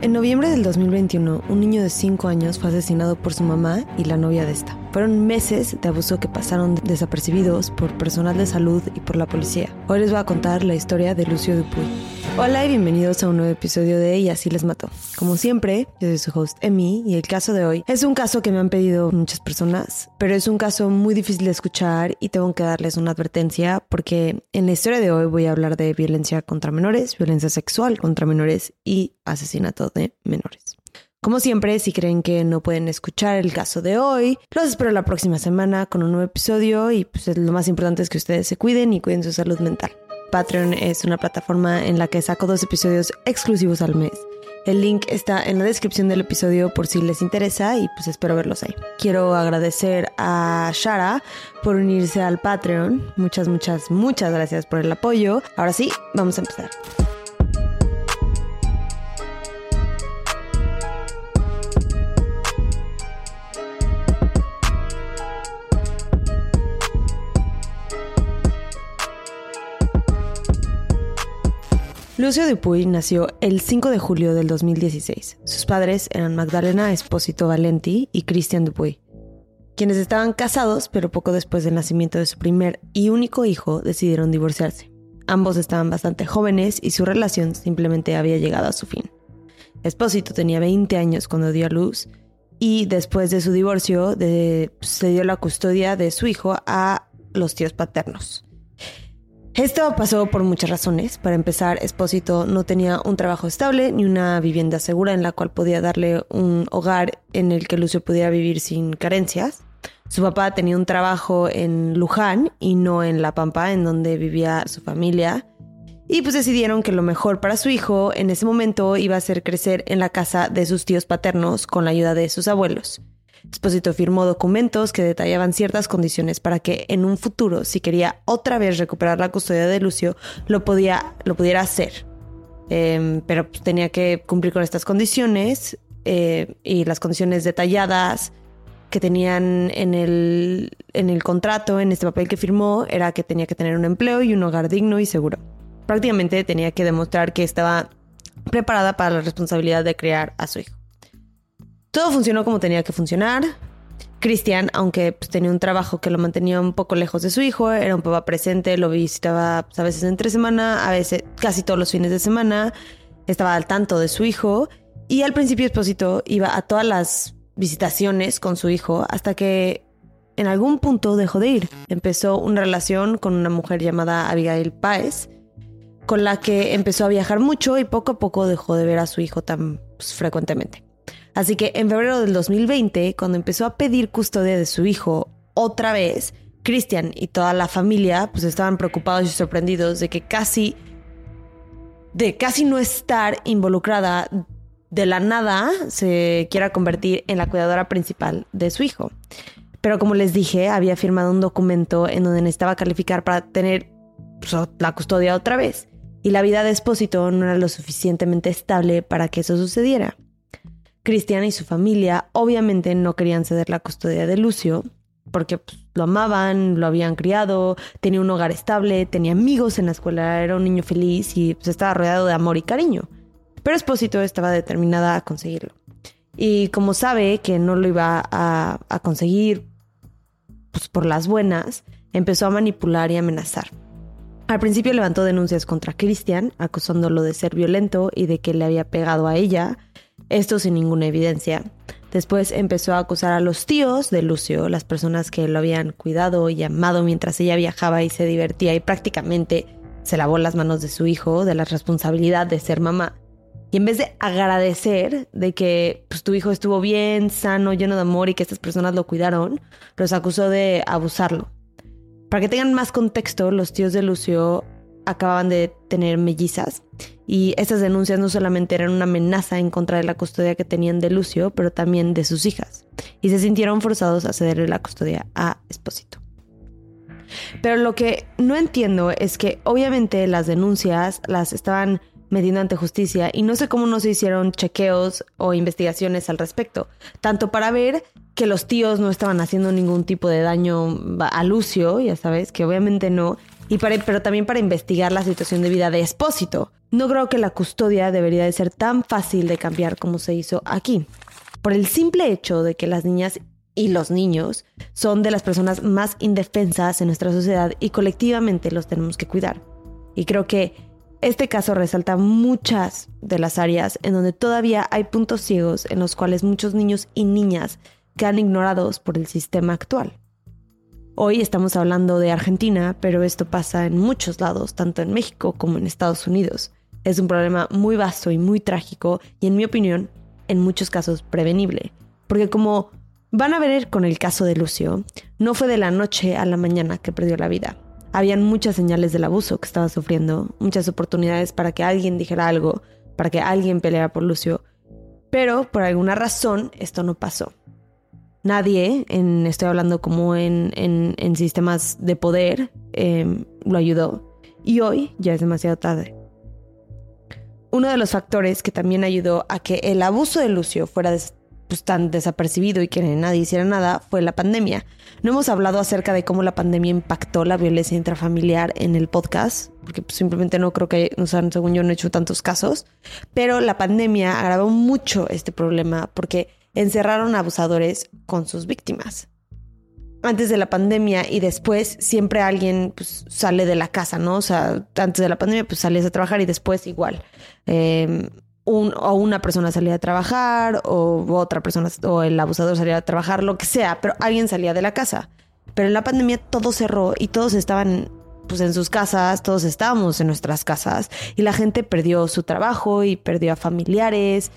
En noviembre del 2021, un niño de 5 años fue asesinado por su mamá y la novia de esta. Fueron meses de abuso que pasaron desapercibidos por personal de salud y por la policía. Hoy les voy a contar la historia de Lucio Dupuy. Hola y bienvenidos a un nuevo episodio de Y así les mató. Como siempre, yo soy su host Emi y el caso de hoy es un caso que me han pedido muchas personas, pero es un caso muy difícil de escuchar y tengo que darles una advertencia porque en la historia de hoy voy a hablar de violencia contra menores, violencia sexual contra menores y asesinato de menores. Como siempre, si creen que no pueden escuchar el caso de hoy, los espero la próxima semana con un nuevo episodio y pues lo más importante es que ustedes se cuiden y cuiden su salud mental. Patreon es una plataforma en la que saco 2 episodios exclusivos al mes. El link está en la descripción del episodio por si les interesa y pues espero verlos ahí. Quiero agradecer a Shara por unirse al Patreon. Muchas gracias por el apoyo. Ahora sí, vamos a empezar. Lucio Dupuy nació el 5 de julio del 2016. Sus padres eran Magdalena Espósito Valenti y Cristian Dupuy, quienes estaban casados, pero poco después del nacimiento de su primer y único hijo decidieron divorciarse. Ambos estaban bastante jóvenes y su relación simplemente había llegado a su fin. Espósito tenía 20 años cuando dio a luz y después de su divorcio se dio la custodia de su hijo a los tíos paternos. Esto pasó por muchas razones. Para empezar, Espósito no tenía un trabajo estable ni una vivienda segura en la cual podía darle un hogar en el que Lucio pudiera vivir sin carencias. Su papá tenía un trabajo en Luján y no en La Pampa, en donde vivía su familia. Y pues decidieron que lo mejor para su hijo en ese momento iba a ser crecer en la casa de sus tíos paternos con la ayuda de sus abuelos. Espósito firmó documentos que detallaban ciertas condiciones para que en un futuro, si quería otra vez recuperar la custodia de Lucio, lo pudiera hacer. Pero pues, tenía que cumplir con estas condiciones y las condiciones detalladas que tenían en el contrato, en este papel que firmó, era que tenía que tener un empleo y un hogar digno y seguro. Prácticamente tenía que demostrar que estaba preparada para la responsabilidad de criar a su hijo. Todo funcionó como tenía que funcionar. Cristian, aunque pues, tenía un trabajo que lo mantenía un poco lejos de su hijo, era un papá presente, lo visitaba pues, a veces entre semana, a veces casi todos los fines de semana, estaba al tanto de su hijo y al principio Espósito iba a todas las visitaciones con su hijo hasta que en algún punto dejó de ir. Empezó una relación con una mujer llamada Abigail Páez, con la que empezó a viajar mucho y poco a poco dejó de ver a su hijo tan pues, frecuentemente. Así que en febrero del 2020, cuando empezó a pedir custodia de su hijo otra vez, Cristian y toda la familia pues estaban preocupados y sorprendidos de casi no estar involucrada de la nada se quiera convertir en la cuidadora principal de su hijo. Pero como les dije, había firmado un documento en donde necesitaba calificar para tener pues, la custodia otra vez. Y la vida de Espósito no era lo suficientemente estable para que eso sucediera. Cristian y su familia obviamente no querían ceder la custodia de Lucio porque pues, lo amaban, lo habían criado, tenía un hogar estable, tenía amigos en la escuela, era un niño feliz y pues, estaba rodeado de amor y cariño. Pero Espósito estaba determinada a conseguirlo. Y como sabe que no lo iba a conseguir pues, por las buenas, empezó a manipular y amenazar. Al principio levantó denuncias contra Cristian, acusándolo de ser violento y de que le había pegado a ella. Esto sin ninguna evidencia. Después empezó a acusar a los tíos de Lucio, las personas que lo habían cuidado y amado mientras ella viajaba y se divertía y prácticamente se lavó las manos de su hijo, de la responsabilidad de ser mamá. Y en vez de agradecer de que pues, tu hijo estuvo bien, sano, lleno de amor y que estas personas lo cuidaron, los acusó de abusarlo. Para que tengan más contexto, los tíos de Lucio acababan de tener mellizas y estas denuncias no solamente eran una amenaza en contra de la custodia que tenían de Lucio, pero también de sus hijas, y se sintieron forzados a cederle la custodia a Espósito. Pero lo que no entiendo es que obviamente las denuncias las estaban metiendo ante justicia y no sé cómo no se hicieron chequeos o investigaciones al respecto, tanto para ver que los tíos no estaban haciendo ningún tipo de daño a Lucio, ya sabes, que obviamente no, pero también para investigar la situación de vida de Espósito. No creo que la custodia debería de ser tan fácil de cambiar como se hizo aquí, por el simple hecho de que las niñas y los niños son de las personas más indefensas en nuestra sociedad y colectivamente los tenemos que cuidar. Y creo que este caso resalta muchas de las áreas en donde todavía hay puntos ciegos en los cuales muchos niños y niñas quedan ignorados por el sistema actual. Hoy estamos hablando de Argentina, pero esto pasa en muchos lados, tanto en México como en Estados Unidos. Es un problema muy vasto y muy trágico y, en mi opinión, en muchos casos prevenible. Porque como van a ver con el caso de Lucio, no fue de la noche a la mañana que perdió la vida. Habían muchas señales del abuso que estaba sufriendo, muchas oportunidades para que alguien dijera algo, para que alguien peleara por Lucio. Pero por alguna razón esto no pasó. Nadie, estoy hablando como en sistemas de poder, lo ayudó. Y hoy ya es demasiado tarde. Uno de los factores que también ayudó a que el abuso de Lucio fuera tan desapercibido y que nadie hiciera nada fue la pandemia. No hemos hablado acerca de cómo la pandemia impactó la violencia intrafamiliar en el podcast, porque simplemente no creo que, según yo no he hecho tantos casos, pero la pandemia agravó mucho este problema porque encerraron a abusadores con sus víctimas. Antes de la pandemia y después siempre alguien sale de la casa, ¿no? O sea, antes de la pandemia salías a trabajar y después igual. O una persona salía a trabajar o otra persona o el abusador salía a trabajar, lo que sea, pero alguien salía de la casa. Pero en la pandemia todo cerró y todos estaban en sus casas, todos estábamos en nuestras casas y la gente perdió su trabajo y perdió a familiares.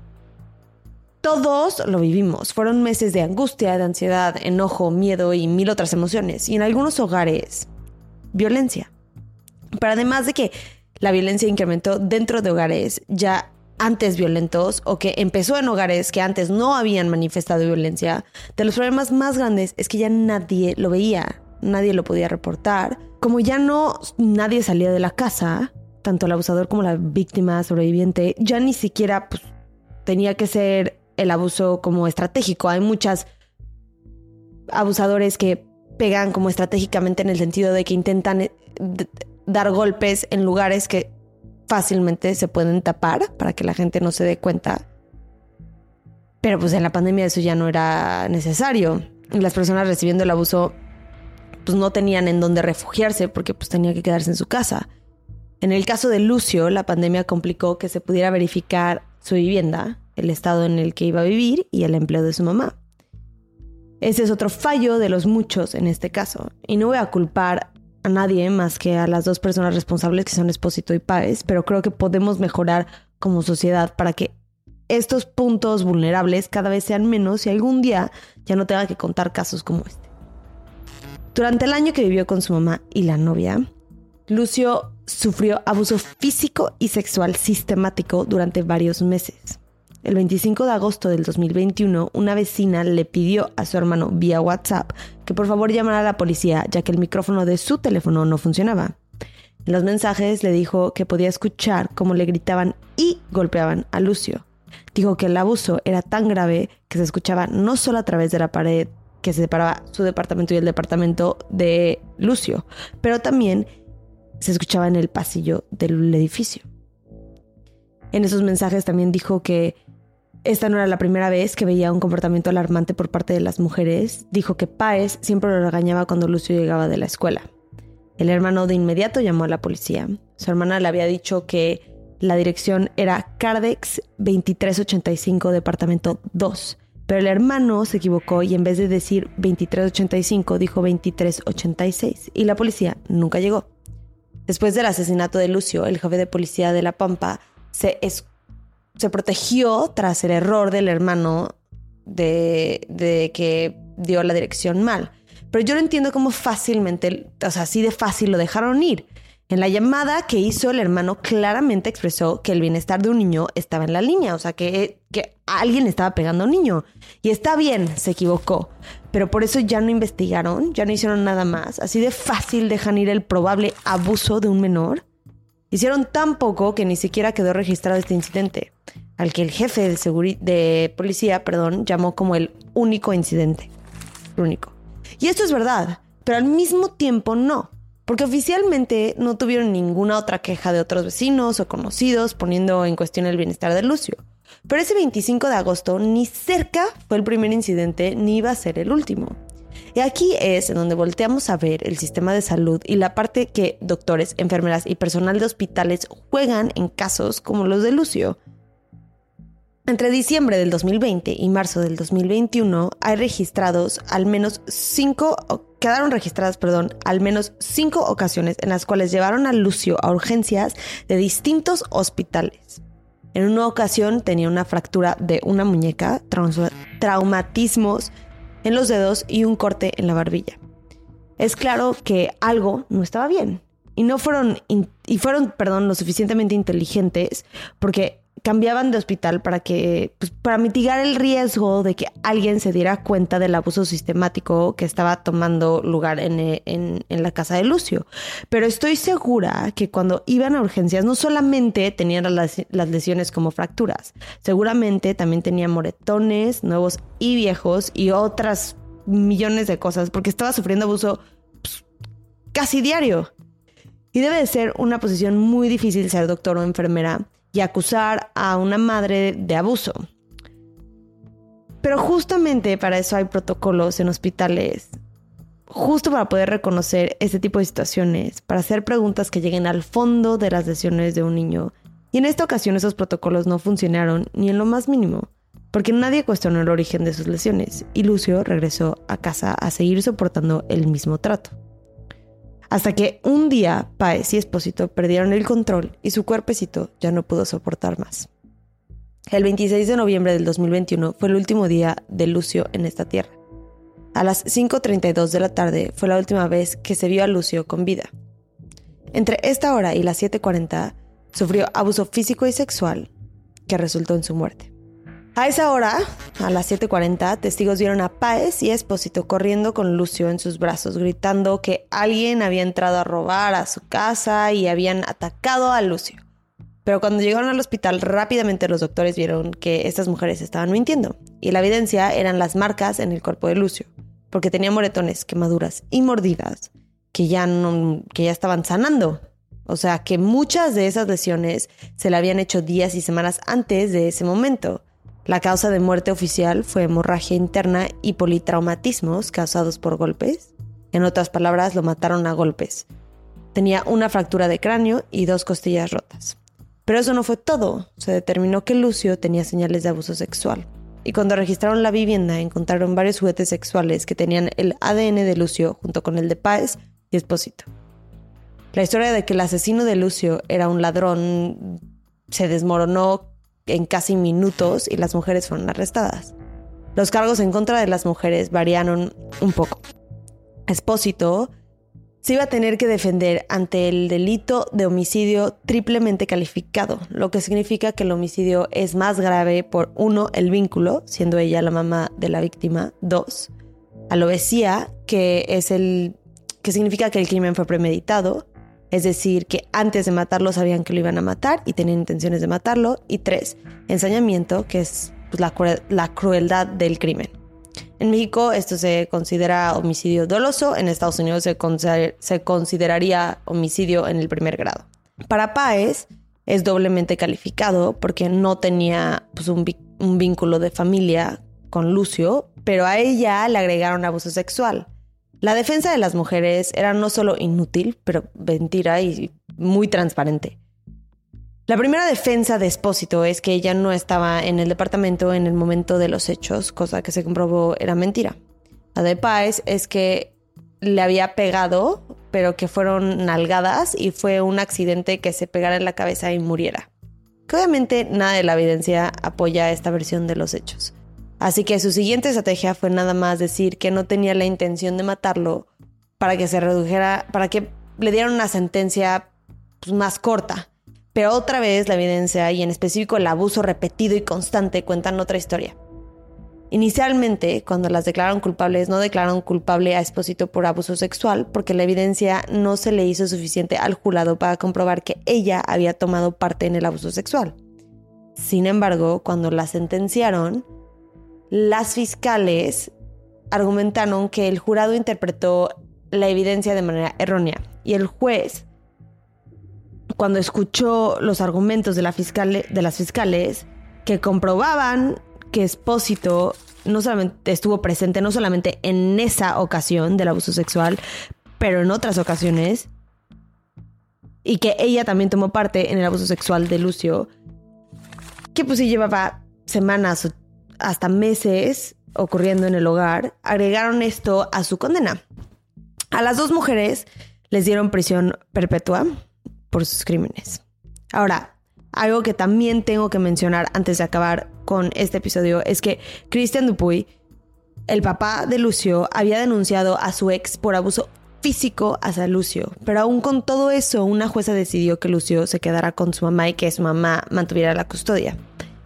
Todos lo vivimos. Fueron meses de angustia, de ansiedad, enojo, miedo y mil otras emociones. Y en algunos hogares, violencia. Pero además de que la violencia incrementó dentro de hogares ya antes violentos o que empezó en hogares que antes no habían manifestado violencia, de los problemas más grandes es que ya nadie lo veía, nadie lo podía reportar. Como ya nadie salía de la casa, tanto el abusador como la víctima sobreviviente, ya ni siquiera tenía que ser el abuso como estratégico. Hay muchos abusadores que pegan como estratégicamente en el sentido de que intentan dar golpes en lugares que fácilmente se pueden tapar para que la gente no se dé cuenta. Pero en la pandemia eso ya no era necesario. Y las personas recibiendo el abuso no tenían en dónde refugiarse porque tenía que quedarse en su casa. En el caso de Lucio, la pandemia complicó que se pudiera verificar su vivienda, el estado en el que iba a vivir y el empleo de su mamá. Ese es otro fallo de los muchos en este caso. Y no voy a culpar a nadie más que a las dos personas responsables que son Espósito y Páez, pero creo que podemos mejorar como sociedad para que estos puntos vulnerables cada vez sean menos y algún día ya no tenga que contar casos como este. Durante el año que vivió con su mamá y la novia, Lucio sufrió abuso físico y sexual sistemático durante varios meses. El 25 de agosto del 2021, una vecina le pidió a su hermano vía WhatsApp que por favor llamara a la policía, ya que el micrófono de su teléfono no funcionaba. En los mensajes le dijo que podía escuchar cómo le gritaban y golpeaban a Lucio. Dijo que el abuso era tan grave que se escuchaba no solo a través de la pared que separaba su departamento y el departamento de Lucio, pero también se escuchaba en el pasillo del edificio. En esos mensajes también dijo que esta no era la primera vez que veía un comportamiento alarmante por parte de las mujeres. Dijo que Páez siempre lo regañaba cuando Lucio llegaba de la escuela. El hermano de inmediato llamó a la policía. Su hermana le había dicho que la dirección era Cardex 2385, departamento 2. Pero el hermano se equivocó y en vez de decir 2385 dijo 2386 y la policía nunca llegó. Después del asesinato de Lucio, el jefe de policía de La Pampa se protegió tras el error del hermano de que dio la dirección mal. Pero yo no entiendo cómo fácilmente, así de fácil lo dejaron ir. En la llamada que hizo el hermano claramente expresó que el bienestar de un niño estaba en la línea, o sea que alguien estaba pegando a un niño. Y está bien, se equivocó, pero por eso ya no investigaron, ya no hicieron nada más. Así de fácil dejan ir el probable abuso de un menor. Hicieron tan poco que ni siquiera quedó registrado este incidente, al que el jefe de policía llamó como el único incidente. El único. Y esto es verdad, pero al mismo tiempo no. porque oficialmente no tuvieron ninguna otra queja de otros vecinos o conocidos poniendo en cuestión el bienestar de Lucio. Pero ese 25 de agosto ni cerca fue el primer incidente ni iba a ser el último. Y aquí es en donde volteamos a ver el sistema de salud y la parte que doctores, enfermeras y personal de hospitales juegan en casos como los de Lucio. Entre diciembre del 2020 y marzo del 2021 quedaron registradas al menos 5 ocasiones en las cuales llevaron a Lucio a urgencias de distintos hospitales. En una ocasión tenía una fractura de una muñeca, traumatismos en los dedos y un corte en la barbilla. Es claro que algo no estaba bien y fueron lo suficientemente inteligentes porque cambiaban de hospital para mitigar el riesgo de que alguien se diera cuenta del abuso sistemático que estaba tomando lugar en la casa de Lucio. Pero estoy segura que cuando iban a urgencias no solamente tenían las lesiones como fracturas, seguramente también tenía moretones nuevos y viejos y otras millones de cosas porque estaba sufriendo abuso casi diario. Y debe de ser una posición muy difícil ser doctor o enfermera y acusar a una madre de abuso. Pero justamente para eso hay protocolos en hospitales, justo para poder reconocer este tipo de situaciones, para hacer preguntas que lleguen al fondo de las lesiones de un niño. Y en esta ocasión esos protocolos no funcionaron ni en lo más mínimo, porque nadie cuestionó el origen de sus lesiones y Lucio regresó a casa a seguir soportando el mismo trato. Hasta que un día Páez y Espósito perdieron el control y su cuerpecito ya no pudo soportar más. El 26 de noviembre del 2021 fue el último día de Lucio en esta tierra. A las 5:32 de la tarde fue la última vez que se vio a Lucio con vida. Entre esta hora y las 7:40 sufrió abuso físico y sexual que resultó en su muerte. A esa hora, a las 7:40, testigos vieron a Páez y a Espósito corriendo con Lucio en sus brazos, gritando que alguien había entrado a robar a su casa y habían atacado a Lucio. Pero cuando llegaron al hospital, rápidamente los doctores vieron que estas mujeres estaban mintiendo. Y la evidencia eran las marcas en el cuerpo de Lucio, porque tenía moretones, quemaduras y mordidas que ya estaban sanando. O sea, que muchas de esas lesiones se le habían hecho días y semanas antes de ese momento. La causa de muerte oficial fue hemorragia interna y politraumatismos causados por golpes. En otras palabras, lo mataron a golpes. Tenía una fractura de cráneo y 2 costillas rotas. Pero eso no fue todo. Se determinó que Lucio tenía señales de abuso sexual. Y cuando registraron la vivienda, encontraron varios juguetes sexuales que tenían el ADN de Lucio junto con el de Páez y Espósito. La historia de que el asesino de Lucio era un ladrón se desmoronó en casi minutos y las mujeres fueron arrestadas. Los cargos en contra de las mujeres variaron un poco. Espósito se iba a tener que defender ante el delito de homicidio triplemente calificado, lo que significa que el homicidio es más grave por 1, el vínculo, siendo ella la mamá de la víctima, 2, alevosía, que significa que el crimen fue premeditado, es decir, que antes de matarlo sabían que lo iban a matar y tenían intenciones de matarlo. Y 3, ensañamiento, que es la crueldad del crimen. En México esto se considera homicidio doloso, en Estados Unidos se consideraría homicidio en el primer grado. Para Páez es doblemente calificado porque no tenía un vínculo de familia con Lucio, pero a ella le agregaron abuso sexual. La defensa de las mujeres era no solo inútil, pero mentira y muy transparente. La primera defensa de Espósito es que ella no estaba en el departamento en el momento de los hechos, cosa que se comprobó era mentira. La de Páez es que le había pegado, pero que fueron nalgadas y fue un accidente que se pegara en la cabeza y muriera. Que obviamente nada de la evidencia apoya esta versión de los hechos. Así que su siguiente estrategia fue nada más decir que no tenía la intención de matarlo para que se redujera, para que le dieran una sentencia más corta. Pero otra vez la evidencia y en específico el abuso repetido y constante cuentan otra historia. Inicialmente, cuando las declararon culpables, no declararon culpable a Espósito por abuso sexual porque la evidencia no se le hizo suficiente al jurado para comprobar que ella había tomado parte en el abuso sexual. Sin embargo, cuando la sentenciaron, las fiscales argumentaron que el jurado interpretó la evidencia de manera errónea Y el juez, cuando escuchó los argumentos de las fiscales que comprobaban que Espósito no solamente estuvo presente, no solamente en esa ocasión del abuso sexual, pero en otras ocasiones, y que ella también tomó parte en el abuso sexual de Lucio, que pues sí llevaba semanas o hasta meses ocurriendo en el hogar, agregaron esto a su condena. A las dos mujeres les dieron prisión perpetua por sus crímenes. Ahora, algo que también tengo que mencionar antes de acabar con este episodio es que Christian Dupuy, el papá de Lucio, había denunciado a su ex por abuso físico hacia Lucio. Pero aún con todo eso, una jueza decidió que Lucio se quedara con su mamá y que su mamá mantuviera la custodia.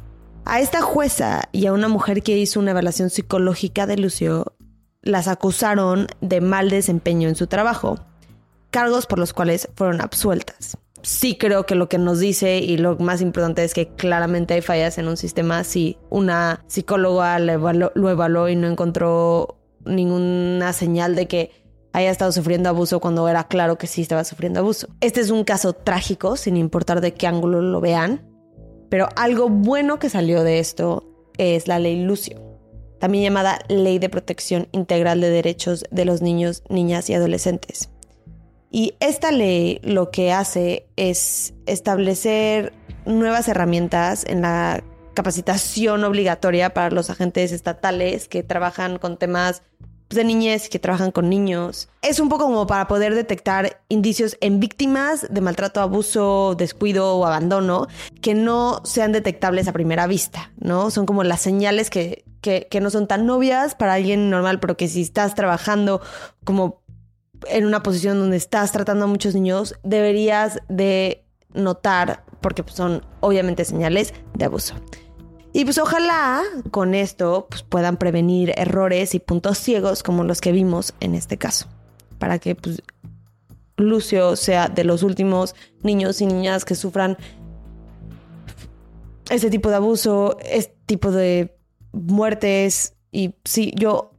A esta jueza y a una mujer que hizo una evaluación psicológica de Lucio las acusaron de mal desempeño en su trabajo, cargos por los cuales fueron absueltas. Sí creo que lo que nos dice y lo más importante es que claramente hay fallas en un sistema. Si una psicóloga lo evaluó y no encontró ninguna señal de que haya estado sufriendo abuso cuando era claro que sí estaba sufriendo abuso. Este es un caso trágico, sin importar de qué ángulo lo vean, pero algo bueno que salió de esto es la ley Lucio, también llamada Ley de Protección Integral de Derechos de los Niños, Niñas y Adolescentes. Y esta ley lo que hace es establecer nuevas herramientas en la capacitación obligatoria para los agentes estatales que trabajan con temas de niñez y que trabajan con niños. Es un poco como para poder detectar indicios en víctimas de maltrato, abuso, descuido o abandono que no sean detectables a primera vista, ¿no? Son como las señales que no son tan obvias para alguien normal, pero que si estás trabajando como en una posición donde estás tratando a muchos niños, deberías de notar, porque pues son obviamente señales de abuso. Y pues ojalá con esto pues puedan prevenir errores y puntos ciegos como los que vimos en este caso, para que pues Lucio sea de los últimos niños y niñas que sufran ese tipo de abuso, este tipo de muertes. Y sí, yo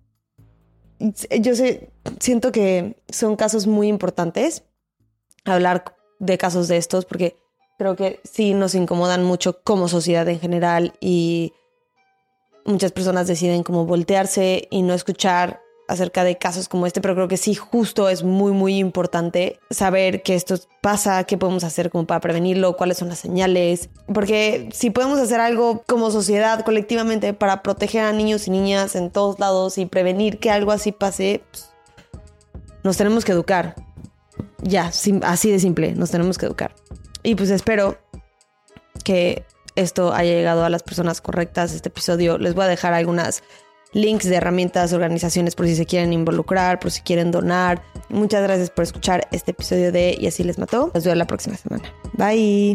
siento que son casos muy importantes hablar de casos de estos, porque creo que sí nos incomodan mucho como sociedad en general y muchas personas deciden como voltearse y no escuchar acerca de casos como este, pero creo que sí justo es muy, muy importante saber que esto pasa, qué podemos hacer como para prevenirlo, cuáles son las señales, porque si podemos hacer algo como sociedad colectivamente para proteger a niños y niñas en todos lados y prevenir que algo así pase, pues, nos tenemos que educar. Ya, así de simple, nos tenemos que educar. Y pues espero que esto haya llegado a las personas correctas, este episodio. Les voy a dejar algunas links de herramientas, organizaciones por si se quieren involucrar, por si quieren donar. Muchas gracias por escuchar este episodio de Y así les mató. Los veo la próxima semana. Bye.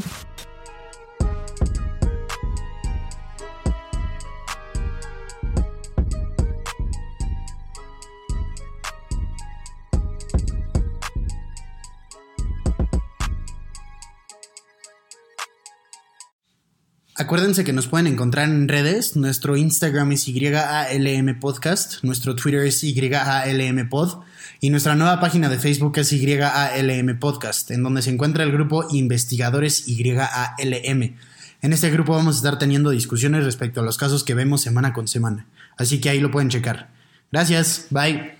Acuérdense que nos pueden encontrar en redes. Nuestro Instagram es YALM Podcast, nuestro Twitter es YALM Pod y nuestra nueva página de Facebook es YALM Podcast, en donde se encuentra el grupo Investigadores YALM. En este grupo vamos a estar teniendo discusiones respecto a los casos que vemos semana con semana, así que ahí lo pueden checar. Gracias, bye.